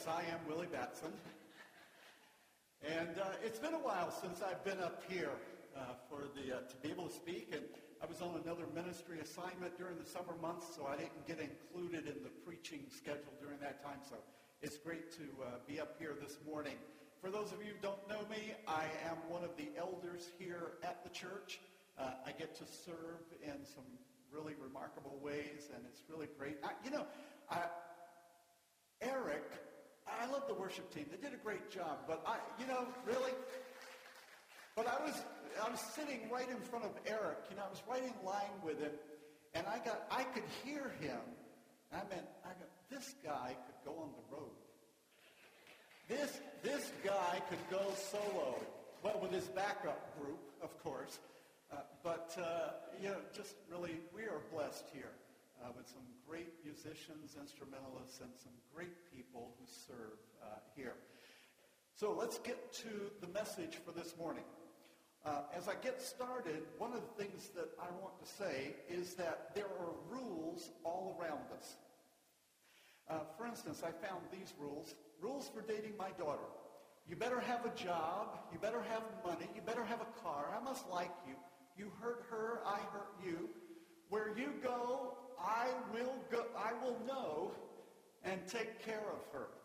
Yes, I am Willie Batson. And it's been a while since I've been up here to be able to speak. And I was on another ministry assignment during the summer months, so I didn't get included in the preaching schedule during that time. So it's great to be up here this morning. For those of you who don't know me, I am one of the elders here at the church. I get to serve in some really remarkable ways, and it's really great. Eric, I love the worship team. They did a great job, but really. But I was sitting right in front of Eric. I was right in line with him, and I could hear him. And this guy could go on the road. This guy could go solo. Well, with his backup group, of course. Just really, we are blessed here with some great musicians, instrumentalists, and some great people who serve here. So let's get to the message for this morning. As I get started, one of the things that I want to say is that there are rules all around us. For instance, I found these rules for dating my daughter. You better have a job, you better have money, you better have a car, I must like you. You hurt her, I hurt you. Where you go, I will know and take care of her.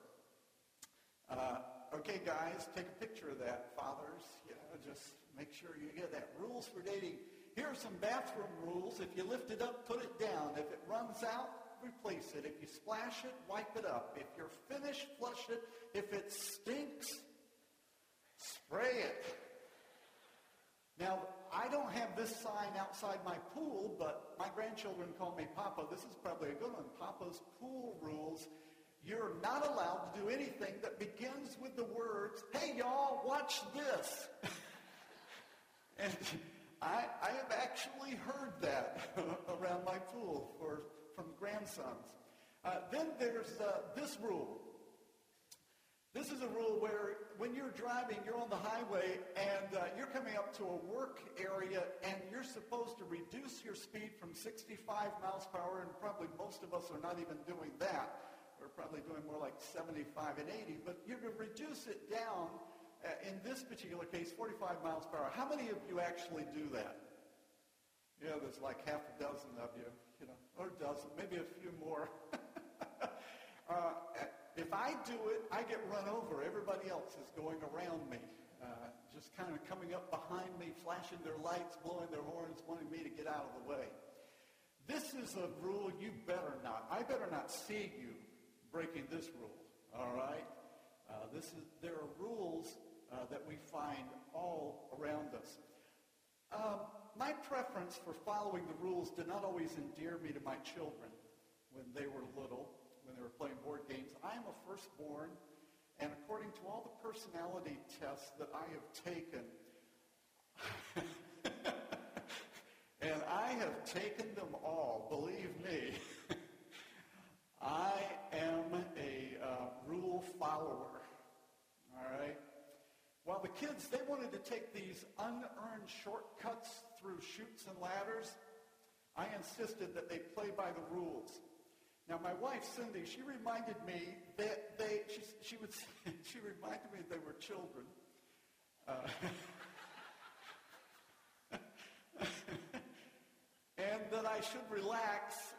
Okay, guys, take a picture of that. Fathers, just make sure you get that. Rules for dating. Here are some bathroom rules. If you lift it up, put it down. If it runs out, replace it. If you splash it, wipe it up. If you're finished, flush it. If it stinks, spray it. Now, I don't have this sign outside my pool, but my grandchildren call me Papa. This is probably a good one. Papa's pool rules. You're not allowed to do anything that begins with the words, "Hey, y'all, watch this." And I have actually heard that around my pool from grandsons. Then there's this rule. This is a rule where when you're driving, you're on the highway, and you're coming up to a work area, and you're supposed to reduce your speed from 65 miles per hour, and probably most of us are not even doing that. We're probably doing more like 75 and 80, but you're going to reduce it down, in this particular case, 45 miles per hour. How many of you actually do that? Yeah, there's like half a dozen of you, or a dozen, maybe a few more. If I do it, I get run over. Everybody else is going around me, just kind of coming up behind me, flashing their lights, blowing their horns, wanting me to get out of the way. This is a rule I better not see you breaking this rule, all right? There are rules that we find all around us. My preference for following the rules did not always endear me to my children when they were little, when they were playing board games. I am a firstborn, and according to all the personality tests that I have taken, and I have taken them all, believe me, I am a rule follower, all right? While the kids, they wanted to take these unearned shortcuts through chutes and ladders, I insisted that they play by the rules. Now, my wife, Cindy, she reminded me that she reminded me they were children. And that I should relax.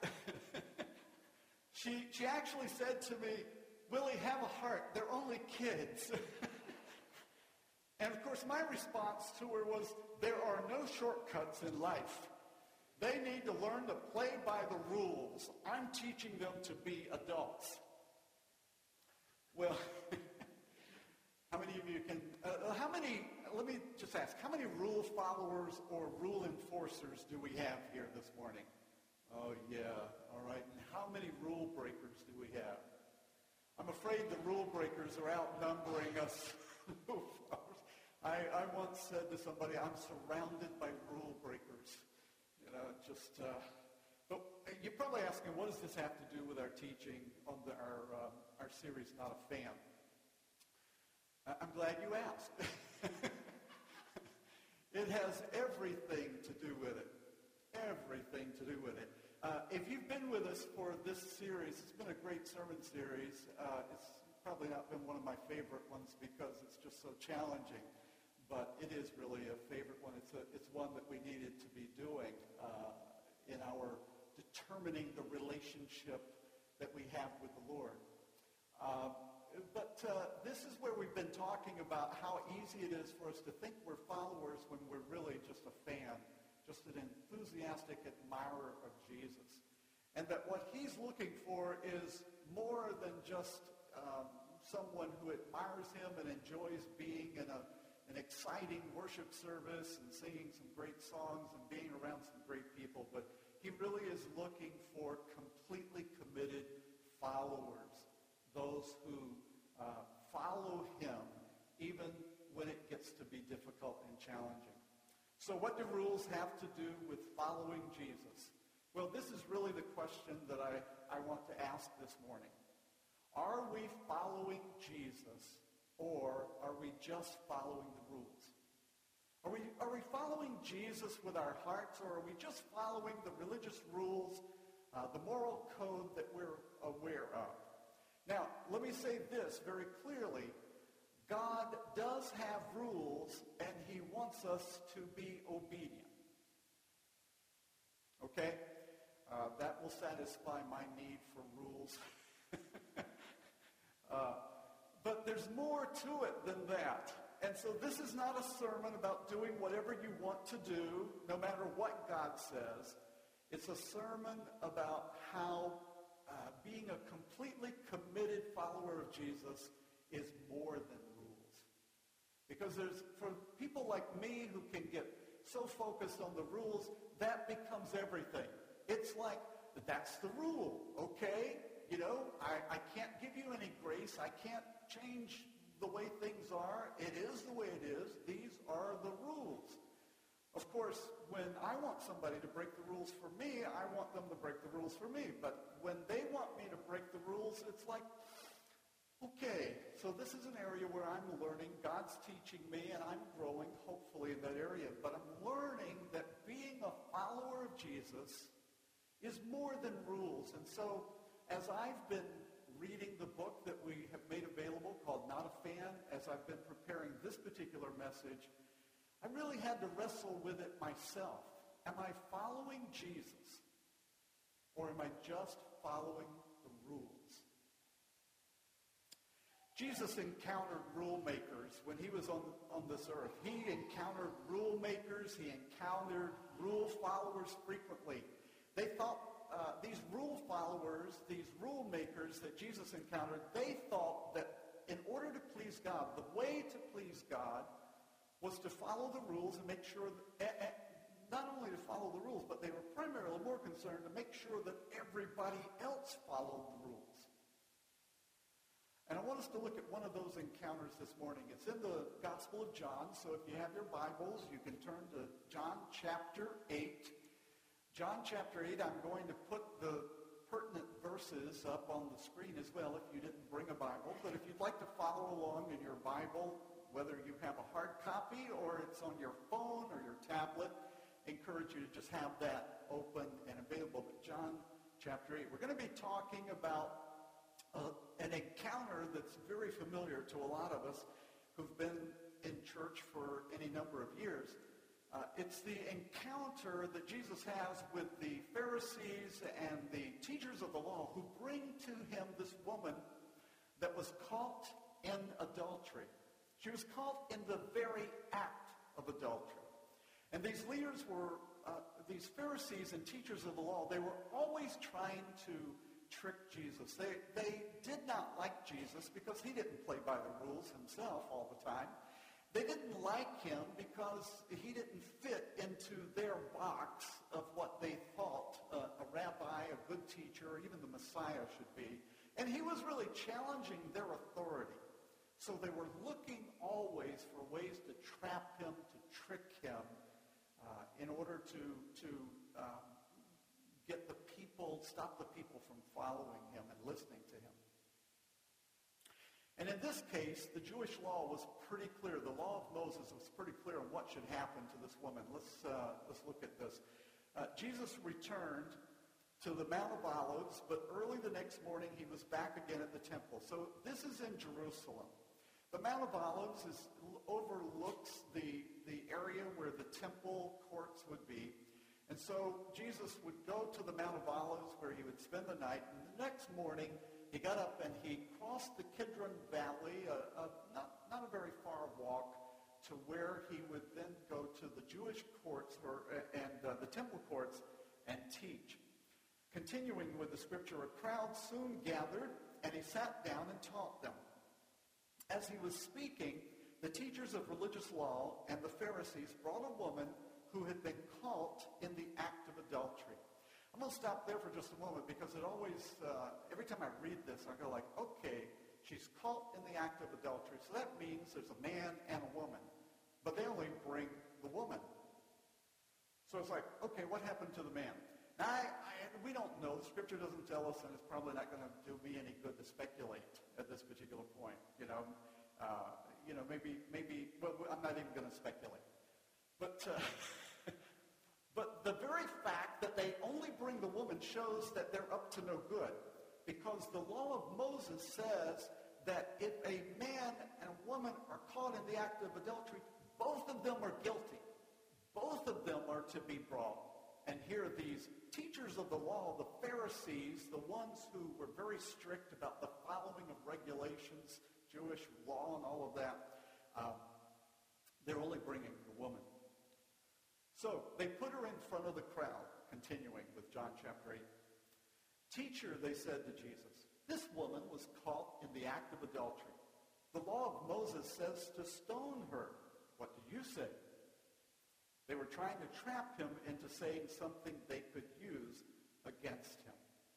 She actually said to me, "Willie, have a heart. They're only kids." And of course, my response to her was, there are no shortcuts in life. They need to learn to play by the rules. I'm teaching them to be adults. Well, how many of you let me just ask, how many rule followers or rule enforcers do we have here this morning? Oh, yeah, all right. And how many rule breakers do we have? I'm afraid the rule breakers are outnumbering us. I once said to somebody, I'm surrounded by rule breakers. But you're probably asking, what does this have to do with our teaching on our series, Not a Fan? I'm glad you asked. It has everything to do with it. Everything to do with it. If you've been with us for this series, it's been a great sermon series. It's probably not been one of my favorite ones because it's just so challenging. But it is really a favorite one. It's one that we needed to be doing in our determining the relationship that we have with the Lord. But this is where we've been talking about how easy it is for us to think we're followers when we're really just a fan, just an enthusiastic admirer of Jesus. And that what he's looking for is more than just someone who admires him and enjoys being in an exciting worship service and singing some great songs and being around some great people. But he really is looking for completely committed followers, those who follow him even when it gets to be difficult and challenging. So what do rules have to do with following Jesus? Well, this is really the question that I want to ask this morning. Are we following Jesus, or are we just following the rules? Are we following Jesus with our hearts, or are we just following the religious rules, the moral code that we're aware of? Now, let me say this very clearly. God does have rules, and he wants us to be obedient. Okay? That will satisfy my need for rules. But there's more to it than that. And so this is not a sermon about doing whatever you want to do, no matter what God says. It's a sermon about how being a completely committed follower of Jesus is more than rules. Because for people like me who can get so focused on the rules, that becomes everything. It's like, that's the rule, okay? You know, I can't give you any grace. I can't change the way things are. It is the way it is. These are the rules. Of course, when I want somebody to break the rules for me, I want them to break the rules for me. But when they want me to break the rules, it's like, okay, so this is an area where I'm learning. God's teaching me, and I'm growing, hopefully, in that area. But I'm learning that being a follower of Jesus is more than rules. And so as I've been reading the book that we have made available called Not a Fan, as I've been preparing this particular message, I really had to wrestle with it myself. Am I following Jesus, or am I just following the rules? Jesus encountered rule makers when he was on this earth. He encountered rule makers. He encountered rule followers frequently. They thought these rule followers, these rule makers that Jesus encountered, they thought that in order to please God, the way to please God was to follow the rules and make sure that, not only to follow the rules, but they were primarily more concerned to make sure that everybody else followed the rules. And I want us to look at one of those encounters this morning. It's in the Gospel of John, so if you have your Bibles, you can turn to John chapter 8. John chapter 8, I'm going to put the pertinent verses up on the screen as well if you didn't bring a Bible. But if you'd like to follow along in your Bible, whether you have a hard copy or it's on your phone or your tablet, I encourage you to just have that open and available. But John chapter 8, we're going to be talking about an encounter that's very familiar to a lot of us who've been in church for any number of years. It's the encounter that Jesus has with the Pharisees and the teachers of the law who bring to him this woman that was caught in adultery. She was caught in the very act of adultery. And these leaders were, these Pharisees and teachers of the law, they were always trying to trick Jesus. They did not like Jesus because he didn't play by the rules himself all the time. They didn't like him because he didn't fit into their box of what they thought a rabbi, a good teacher, or even the Messiah should be. And he was really challenging their authority. So they were looking always for ways to trap him, to trick him, in order to get the people, stop the people from following him and listening to him. And in this case, the Jewish law was pretty clear. The law of Moses was pretty clear on what should happen to this woman. Let's look at this. Jesus returned to the Mount of Olives, but early the next morning he was back again at the temple. So this is in Jerusalem. The Mount of Olives overlooks the area where the temple courts would be. And so Jesus would go to the Mount of Olives where he would spend the night. And the next morning he got up and he crossed the Kidron Valley, not a very far walk, to where he would then go to the Jewish courts and the temple courts and teach. Continuing with the scripture, a crowd soon gathered, and he sat down and taught them. As he was speaking, the teachers of religious law and the Pharisees brought a woman who had been caught in the act of adultery. I'm going to stop there for just a moment because it always, every time I read this, I go like, okay, she's caught in the act of adultery. So that means there's a man and a woman. But they only bring the woman. So it's like, okay, what happened to the man? Now, we don't know. The scripture doesn't tell us, and it's probably not going to do me any good to speculate at this particular point. Maybe. Well, I'm not even going to speculate. But the very fact that they only bring the woman shows that they're up to no good, because the law of Moses says that if a man and a woman are caught in the act of adultery, both of them are guilty. Both of them are to be brought. And here these teachers of the law, the Pharisees, the ones who were very strict about the following of regulations, Jewish law and all of that, they're only bringing the woman. So they put her in front of the crowd, continuing with John chapter 8. Teacher, they said to Jesus, this woman was caught in the act of adultery. The law of Moses says to stone her. What do you say? They were trying to trap him into saying something they could use against him.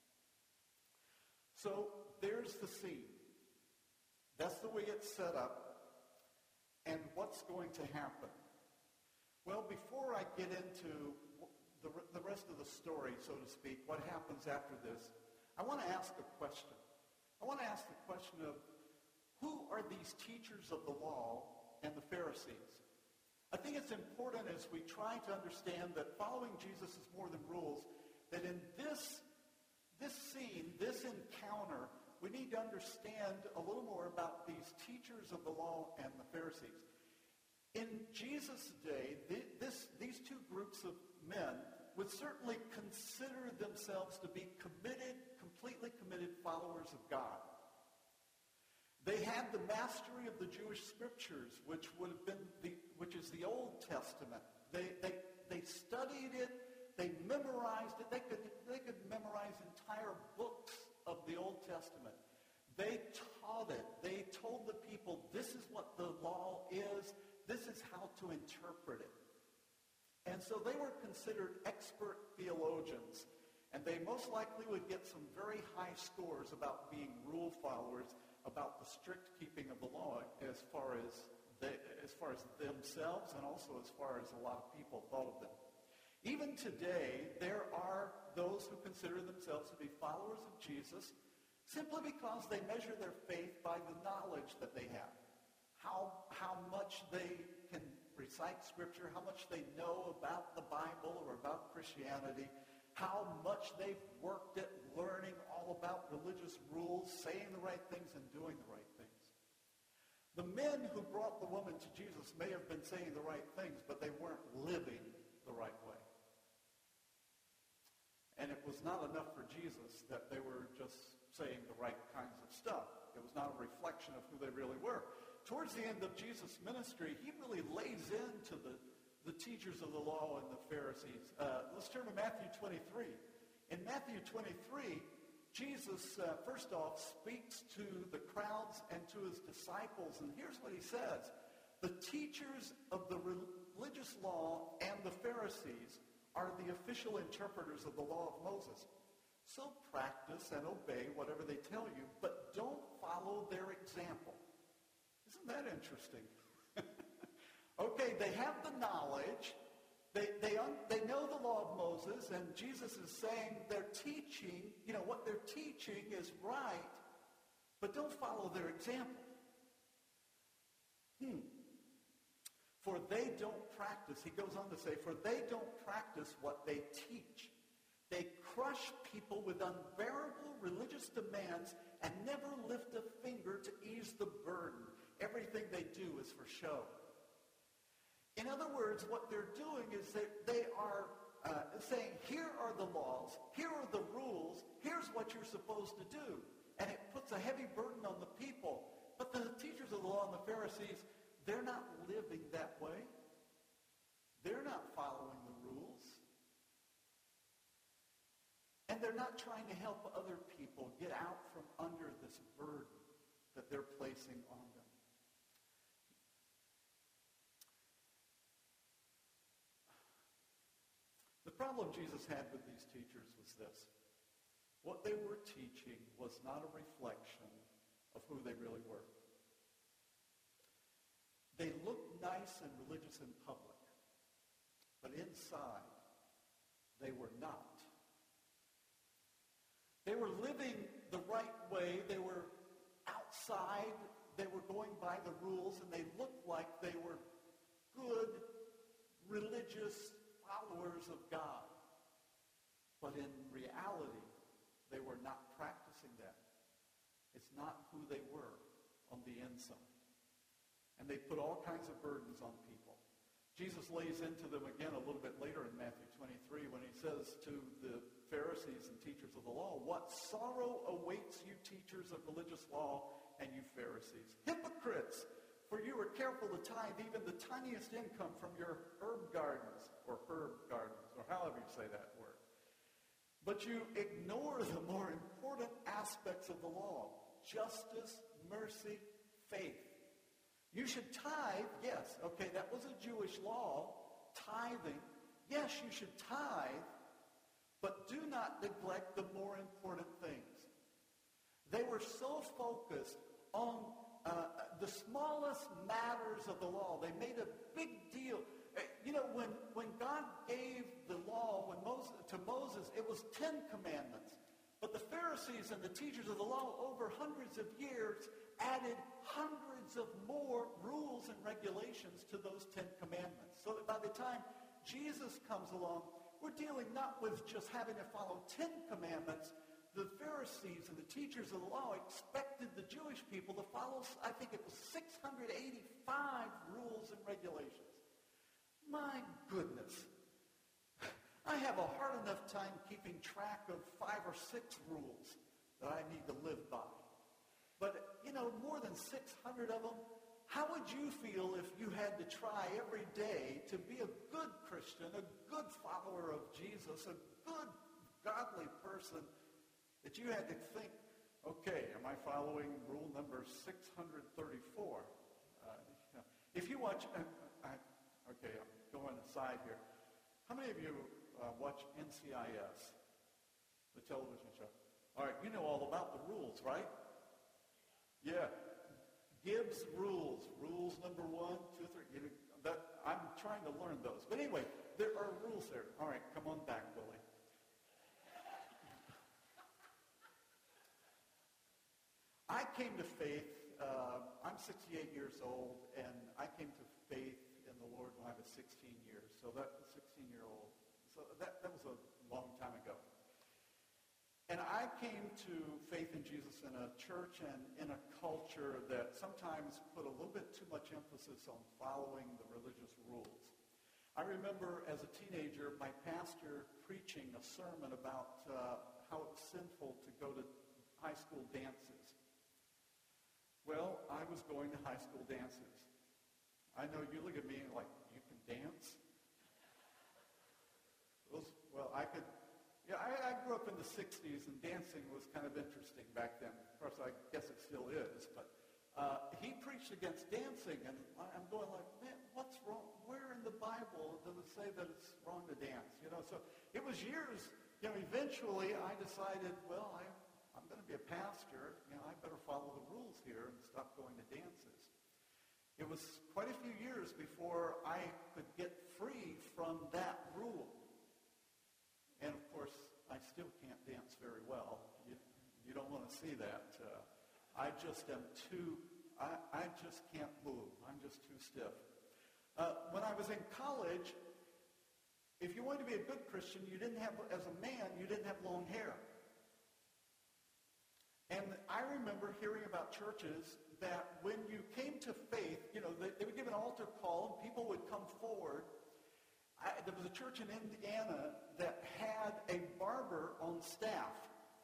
So there's the scene. That's the way it's set up. And what's going to happen? Well, before I get into the rest of the story, so to speak, what happens after this, I want to ask a question. I want to ask the question of, who are these teachers of the law and the Pharisees? I think it's important as we try to understand that following Jesus is more than rules, that in this scene, this encounter, we need to understand a little more about these teachers of the law and the Pharisees. In Jesus' day, these two groups of men would certainly consider themselves to be completely committed followers of God. They had the mastery of the Jewish scriptures, which is the Old Testament. They studied it. They memorized it. They could memorize entire books of the Old Testament. They taught it. They told the people, this is what the law is. This is how to interpret it. And so they were considered expert theologians. And they most likely would get some very high scores about being rule followers, about the strict keeping of the law as far as themselves and also as far as a lot of people thought of them. Even today, there are those who consider themselves to be followers of Jesus simply because they measure their faith by the knowledge that they have. How much they can recite Scripture, how much they know about the Bible or about Christianity, how much they've worked at learning all about religious rules, saying the right things and doing the right things. The men who brought the woman to Jesus may have been saying the right things, but they weren't living the right way. And it was not enough for Jesus that they were just saying the right kinds of stuff. It was not a reflection of who they really were. Towards the end of Jesus' ministry, he really lays into the teachers of the law and the Pharisees. Let's turn to Matthew 23. In Matthew 23, Jesus, first off, speaks to the crowds and to his disciples, and here's what he says. The teachers of the religious law and the Pharisees are the official interpreters of the law of Moses. So practice and obey whatever they tell you, but don't follow their example. Isn't that interesting? Okay, they have the knowledge. They know the law of Moses, and Jesus is saying they're teaching, what they're teaching is right, but don't follow their example. For they don't practice, he goes on to say, for they don't practice what they teach. They crush people with unbearable religious demands and never lift a finger to ease the burden. Everything they do is for show. In other words, what they're doing is that they are saying, here are the laws, here are the rules, here's what you're supposed to do. And it puts a heavy burden on the people. But the teachers of the law and the Pharisees, they're not living that way. They're not following the rules. And they're not trying to help other people get out from under this burden that they're placing on them. The problem Jesus had with these teachers was this. What they were teaching was not a reflection of who they really were. They looked nice and religious in public, but inside, they were not. They were living the right way. They were outside. They were going by the rules, and they looked like they were good, religious followers of God. But in reality, they were not practicing that. It's not who they were on the inside. And they put all kinds of burdens on people. Jesus lays into them again a little bit later in Matthew 23 when he says to the Pharisees and teachers of the law, "What sorrow awaits you teachers of religious law and you Pharisees, hypocrites! For you are careful to tithe even the tiniest income from your herb gardens, or however you say that word. But you ignore the more important aspects of the law, justice, mercy, faith. You should tithe, yes, okay, that was a Jewish law, tithing. Yes, you should tithe, but do not neglect the more important things." They were so focused on the smallest matters of the law. They made a big deal. You know, when God gave the law to Moses, it was 10 commandments. But the Pharisees and the teachers of the law over hundreds of years added hundreds of more rules and regulations to those 10 commandments. So that by the time Jesus comes along, we're dealing not with just having to follow 10 commandments. The Pharisees and the teachers of the law expected the Jewish people to follow, I think it was 685 rules and regulations. My goodness. I have a hard enough time keeping track of 5 or 6 rules that I need to live by. But, more than 600 of them, how would you feel if you had to try every day to be a good Christian, a good follower of Jesus, a good, godly person, that you had to think, okay, am I following rule number 634? If you watch, okay, I'm going aside here. How many of you watch NCIS, the television show? All right, you know all about the rules, right? Yeah. Gibbs rules. Rules number 1, 2, 3. I'm trying to learn those. But anyway, there are rules there. All right, come on back, Willie. I came to faith. I'm 68 years old, and I came to faith in the Lord when I was 16 years. So that was 16-year-old. So that was a long time ago. And I came to faith in Jesus in a church and in a culture that sometimes put a little bit too much emphasis on following the religious rules. I remember as a teenager, my pastor preaching a sermon about how it's sinful to go to high school dances. Well, I was going to high school dances. I know you look at me like, you can dance? I grew up in the 60s, and dancing was kind of interesting back then. Of course, I guess it still is, but he preached against dancing, and I'm going like, man, what's wrong? Where in the Bible does it say that it's wrong to dance? So it was years, eventually I decided, well, I'm going to be a pastor. I better follow the rules here and stop going to dances. It was quite a few years before I could get free from that rule. And of course, I still can't dance very well. You don't want to see that. I just am I just can't move. I'm just too stiff. When I was in college, if you wanted to be a good Christian, as a man, you didn't have long hair. And I remember hearing about churches that when you came to faith, they would give an altar call and people would come forward. There was a church in Indiana that had a barber on staff.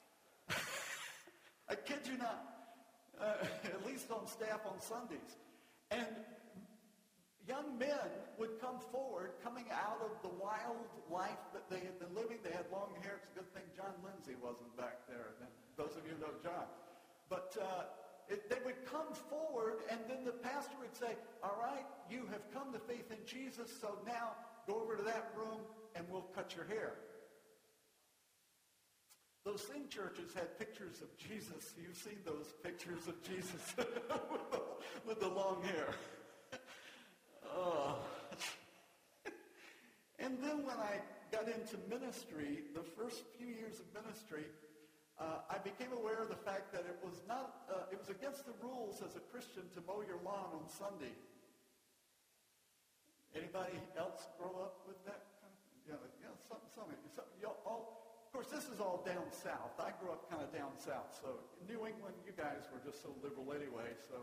I kid you not. At least on staff on Sundays. And young men would come forward, coming out of the wild life that they had been living. They had long hair. It's a good thing John Lindsay wasn't back there. And those of you who know John. But they would come forward, and then the pastor would say, all right, you have come to faith in Jesus, so now go over to that room and we'll cut your hair. Those same churches had pictures of Jesus. You've seen those pictures of Jesus with the long hair. Oh. And then when I got into ministry, the first few years of ministry, I became aware of the fact that it was against the rules as a Christian to mow your lawn on Sunday. Anybody else grow up with that kind of thing? Of course, this is all down south. I grew up kind of down south, so New England, you guys were just so liberal anyway, so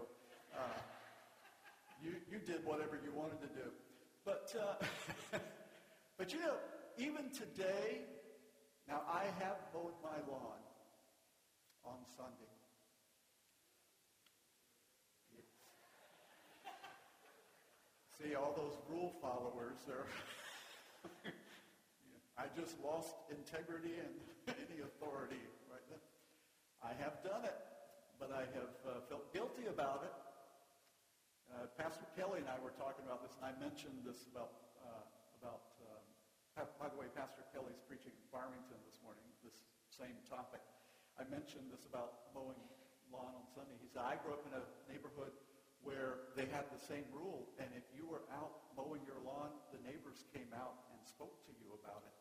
you did whatever you wanted to do. But even today, now I have mowed my lawn on Sunday. Yes. See, all those rule followers, I just lost integrity and any authority right then. I have done it, but I have felt guilty about it. Pastor Kelly and I were talking about this, and I mentioned this by the way, Pastor Kelly's preaching in Farmington this morning, this same topic. I mentioned this about mowing lawn on Sunday. He said, I grew up in a neighborhood where they had the same rule, and if you were out mowing your lawn, the neighbors came out and spoke to you about it.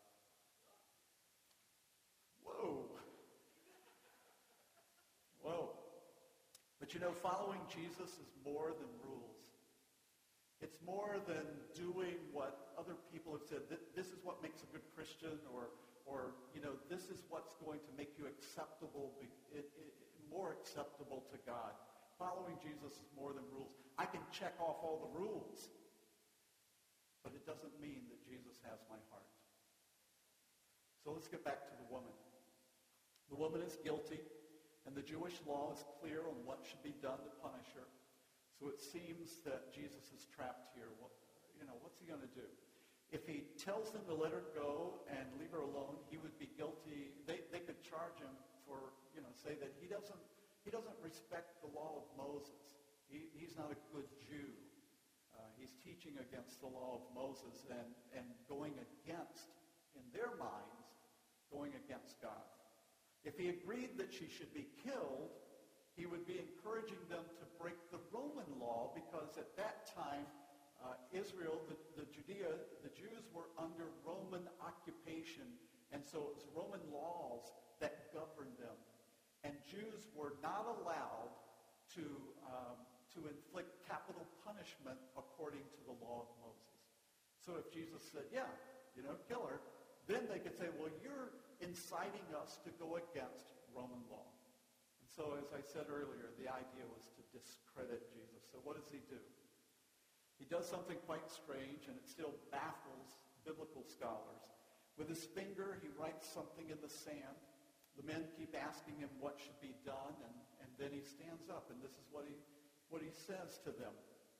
Whoa. But following Jesus is more than rules. It's more than doing what other people have said. This is what makes a good Christian, or this is what's going to make you acceptable, more acceptable to God. Following Jesus is more than rules. I can check off all the rules, but it doesn't mean that Jesus has my heart. So let's get back to the woman. The woman is guilty, and the Jewish law is clear on what should be done to punish her. So it seems that Jesus is trapped here. What's he going to do? If he tells them to let her go and leave her alone, he would be guilty. They could charge him for, say that he doesn't respect the law of Moses. He's not a good Jew. He's teaching against the law of Moses and going against, in their minds, going against God. If he agreed that she should be killed, he would be encouraging them to break the Roman law, because at that time, Israel, the Jews were under Roman occupation, and so it was Roman laws that governed them. And Jews were not allowed to inflict capital punishment according to the law of Moses. So if Jesus said, kill her, then they could say, well, you're inciting us to go against Roman law. And so, as I said earlier, the idea was to discredit Jesus. So what does he do? He does something quite strange, and it still baffles biblical scholars. With his finger, he writes something in the sand. The men keep asking him what should be done, and then he stands up, and this is what he says to them.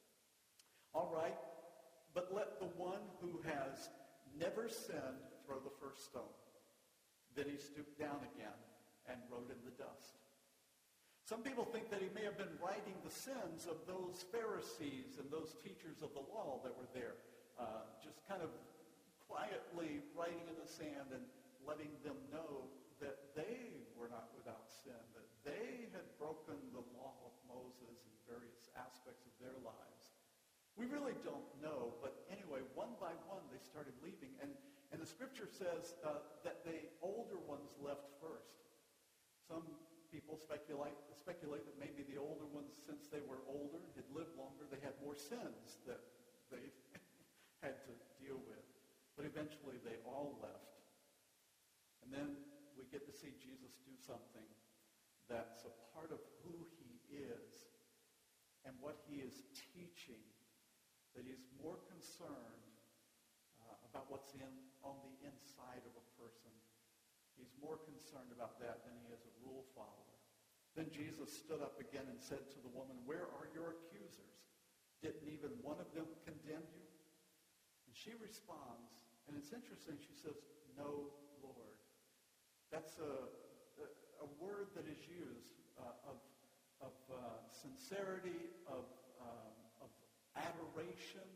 All right, but let the one who has never sinned throw the first stone. Then he stooped down again and wrote in the dust. Some people think that he may have been writing the sins of those Pharisees and those teachers of the law that were there, just kind of quietly writing in the sand and letting them know that they were not without sin, that they had broken the law of Moses in various aspects of their lives. We really don't know, but anyway, one by one they started leaving, and the scripture says that the older ones left first. Some people speculate that maybe the older ones, since they were older, had lived longer, they had more sins that they had to deal with. But eventually they all left. And then we get to see Jesus do something that's a part of who he is and what he is teaching, that he's more concerned about what's on the inside of a person. He's more concerned about that than he is a rule follower. Then Jesus stood up again and said to the woman, "Where are your accusers? Didn't even one of them condemn you?" And she responds, and it's interesting, she says, "No, Lord." That's a word that is used of sincerity, of adoration,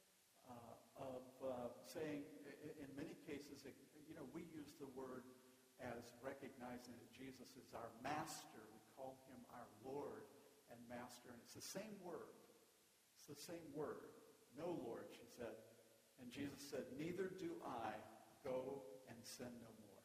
of saying, in many cases, we use the word as recognizing that Jesus is our master. We call him our Lord and master, and it's the same word. It's the same word. "No, Lord," she said. And Jesus said, "Neither do I. Go and sin no more."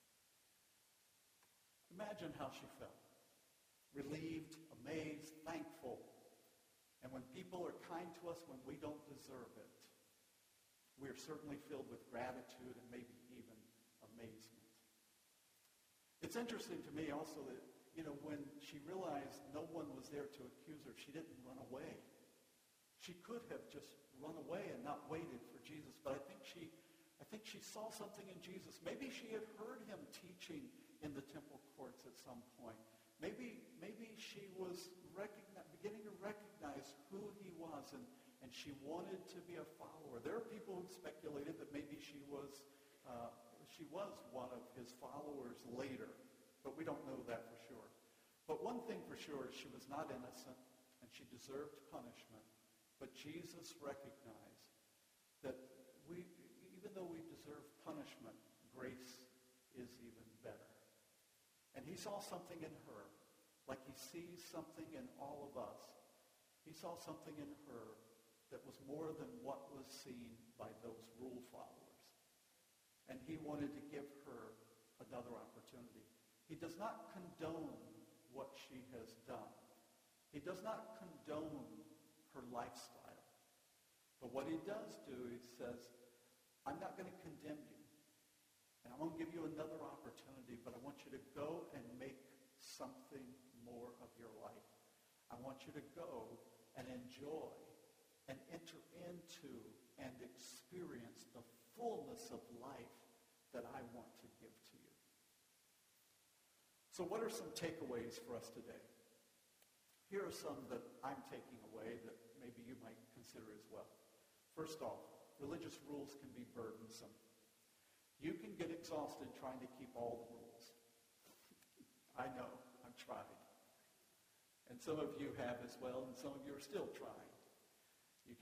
Imagine how she felt. Relieved, amazed, thankful. And when people are kind to us when we don't deserve it, we are certainly filled with gratitude and maybe even amazement. It's interesting to me also that, when she realized no one was there to accuse her, she didn't run away. She could have just run away and not waited for Jesus, but I think she saw something in Jesus. Maybe she had heard him teaching in the temple courts at some point. Maybe she was beginning to recognize who he was, and she wanted to be a follower. There are people who speculated that maybe she was one of his followers later, but we don't know that for sure. But one thing for sure is she was not innocent, and she deserved punishment. But Jesus recognized that even though we deserve punishment, grace is even better. And he saw something in her, like he sees something in all of us. He saw something in her that was more than what was seen by those rule followers. And he wanted to give her another opportunity. He does not condone what she has done. He does not condone her lifestyle. But what he does do, he says, "I'm not going to condemn you. And I'm going to give you another opportunity, but I want you to go and make something more of your life. I want you to go and enjoy and enter into and experience the fullness of life that I want to give to you." So what are some takeaways for us today? Here are some that I'm taking away that maybe you might consider as well. First off, religious rules can be burdensome. You can get exhausted trying to keep all the rules. I know, I've tried. And some of you have as well, and some of you are still trying. You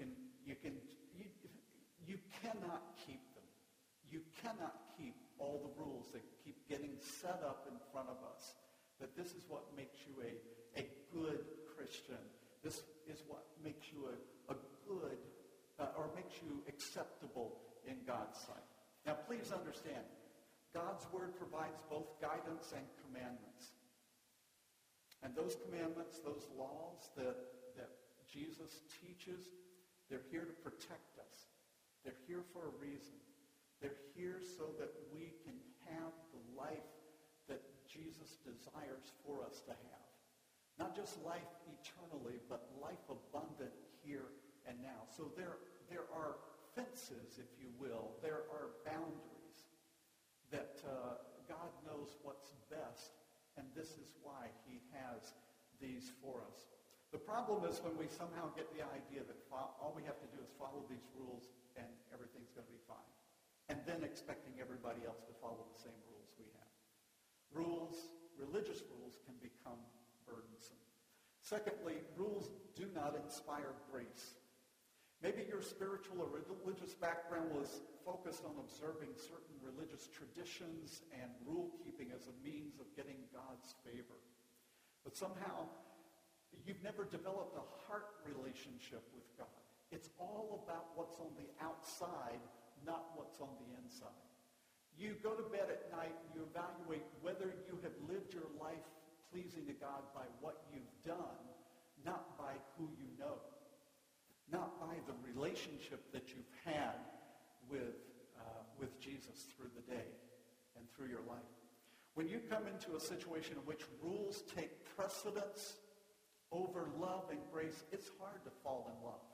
cannot keep them. You cannot keep all the rules that keep getting set up in front of us. That this is what makes you a good Christian. This is what makes you a good, or makes you acceptable in God's sight. Now, please understand, God's Word provides both guidance and commandments. And those commandments, those laws that Jesus teaches, they're here to protect us. They're here for a reason. They're here so that we can have the life that Jesus desires for us to have. Not just life eternally, but life abundant here and now. So there are fences, if you will. There are boundaries that God knows what's best, and this is why he has these for us. The problem is when we somehow get the idea that all we have to do is follow these rules and everything's going to be fine, and then expecting everybody else to follow the same rules we have. Religious rules can become burdensome. Secondly, rules do not inspire grace. Maybe your spiritual or religious background was focused on observing certain religious traditions and rule-keeping as a means of getting God's favor. But somehow, you've never developed a heart relationship with God. It's all about what's on the outside, not what's on the inside. You go to bed at night and you evaluate whether you have lived your life pleasing to God by what you've done, not by who you know. Not by the relationship that you've had with with Jesus through the day and through your life. When you come into a situation in which rules take precedence over love and grace, it's hard to fall in love.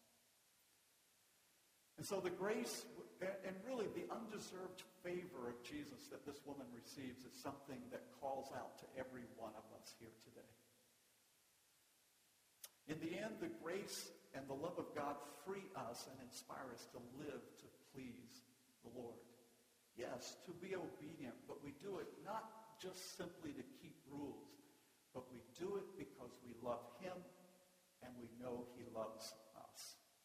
And so the grace and really the undeserved favor of Jesus that this woman receives is something that calls out to every one of us here today. In the end, the grace and the love of God free us and inspire us to live to please the Lord. Yes, to be obedient, but we do it not just simply to keep rules, but we do it because we love him and we know he loves us.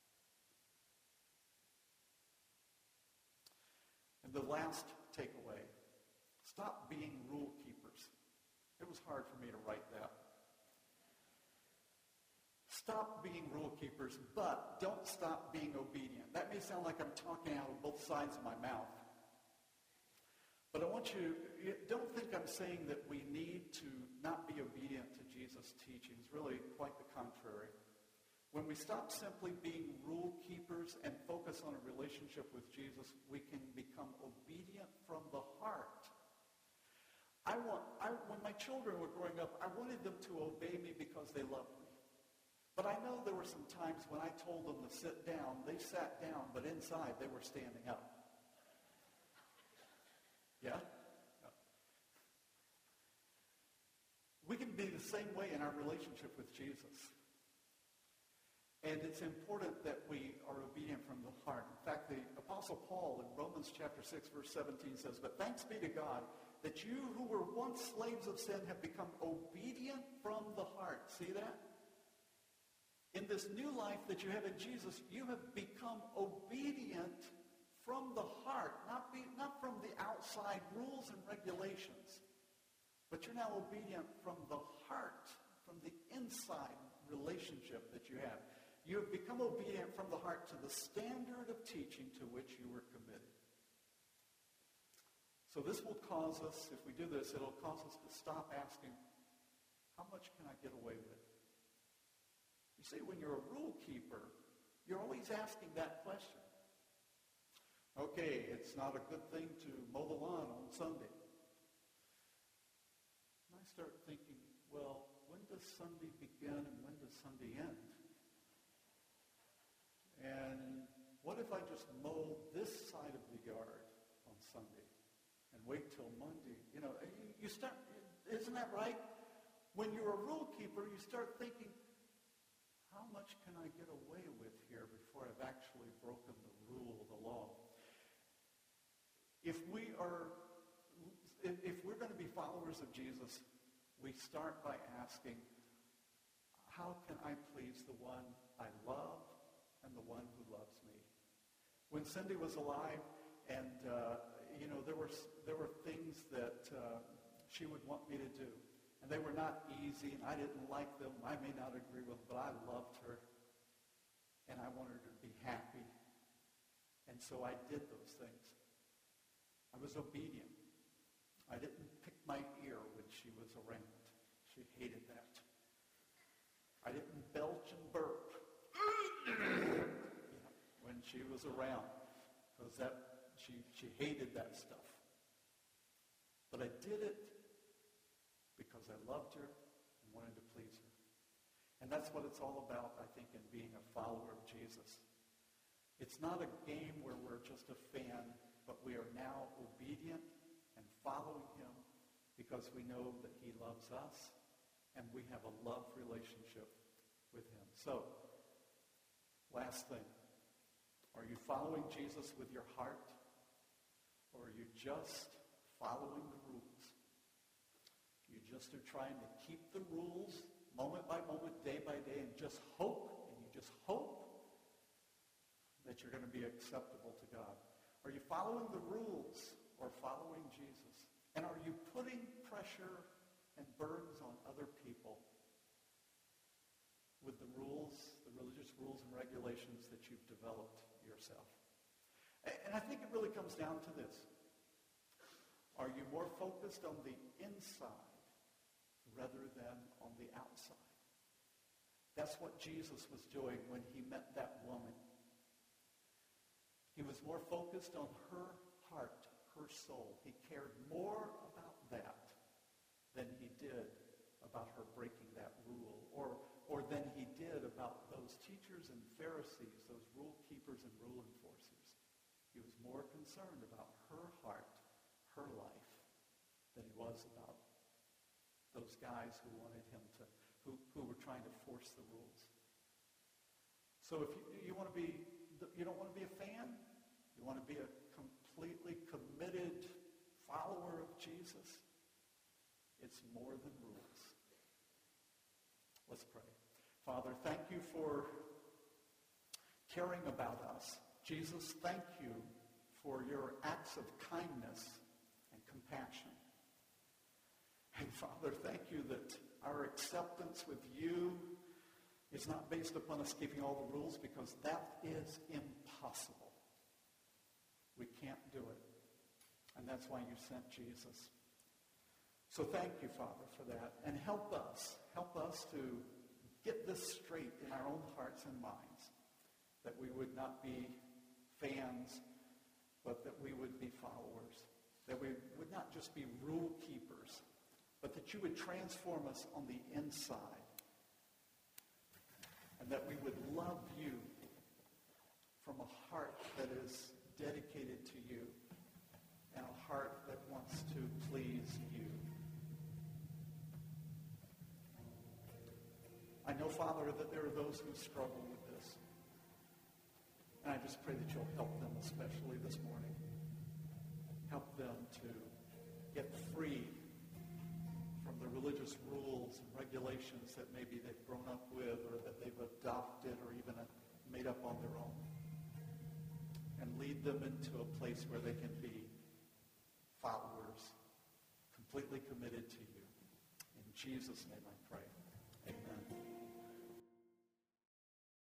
And the last takeaway, stop being rule keepers. It was hard for me to write that. Stop being rule keepers, but don't stop being obedient. That may sound like I'm talking out of both sides of my mouth. But I want you, don't think I'm saying that we need to not be obedient to Jesus' teachings. Really, quite the contrary. When we stop simply being rule keepers and focus on a relationship with Jesus, we can become obedient from the heart. When my children were growing up, I wanted them to obey me because they loved me. But I know there were some times when I told them to sit down, they sat down, but inside they were standing up. Yeah? No. We can be the same way in our relationship with Jesus. And it's important that we are obedient from the heart. In fact, the Apostle Paul in Romans chapter 6, verse 17 says, "But thanks be to God that you who were once slaves of sin have become obedient from the heart." See that? In this new life that you have in Jesus, you have become obedient from the heart, not from the outside rules and regulations, but you're now obedient from the heart, from the inside relationship that you have. You have become obedient from the heart to the standard of teaching to which you were committed. So this will cause us, if we do this, it'll cause us to stop asking, how much can I get away with? You see, when you're a rule keeper, you're always asking that question. Okay, it's not a good thing to mow the lawn on Sunday. And I start thinking, well, when does Sunday begin and when does Sunday end? And what if I just mow this side of the yard on Sunday and wait till Monday? You start, isn't that right? When you're a rule keeper, you start thinking, how much can I get away with here before I've actually broken the rule, the law? If we're going to be followers of Jesus, we start by asking, how can I please the one I love and the one who loves me? When Cindy was alive, and there were things that she would want me to do, and they were not easy, and I didn't like them. I may not agree with them, but I loved her, and I wanted her to be happy, and so I did those things. I was obedient. I didn't pick my ear when she was around. She hated that. I didn't belch and burp when she was around, because she hated that stuff. But I did it because I loved her and wanted to please her. And that's what it's all about, I think, in being a follower of Jesus. It's not a game where we're just a fan, but we are now obedient and following him because we know that he loves us and we have a love relationship with him. So, last thing. Are you following Jesus with your heart, or are you just following the rules? You just are trying to keep the rules moment by moment, day by day, and just hope that you're going to be acceptable to God. Are you following the rules or following Jesus? And are you putting pressure and burdens on other people with the rules, the religious rules and regulations that you've developed yourself? And I think it really comes down to this. Are you more focused on the inside rather than on the outside? That's what Jesus was doing when he met that woman. He was more focused on her heart, her soul. He cared more about that than he did about her breaking that rule, or than he did about those teachers and Pharisees, those rule keepers and rule enforcers. He was more concerned about her heart, her life, than he was about those guys who wanted him to, who were trying to force the rules. So if you want to be, you don't want to be a fan, you want to be a completely committed follower of Jesus, it's more than rules. Let's pray. Father, thank you for caring about us. Jesus, thank you for your acts of kindness and compassion. And Father, thank you that our acceptance with you is not based upon us keeping all the rules, because that is impossible. We can't do it. And that's why you sent Jesus. So thank you, Father, for that. And help us to get this straight in our own hearts and minds, that we would not be fans, but that we would be followers, that we would not just be rule keepers, but that you would transform us on the inside, and that we would love you from a heart that is dedicated to you and a heart that wants to please you. I know, Father, that there are those who struggle with this. And I just pray that you'll help them, especially this morning. Help them to get free from the religious rules and regulations that maybe they've grown up with, or that they've adopted, or even made up on their own. And lead them into a place where they can be followers, completely committed to you. In Jesus' name I pray.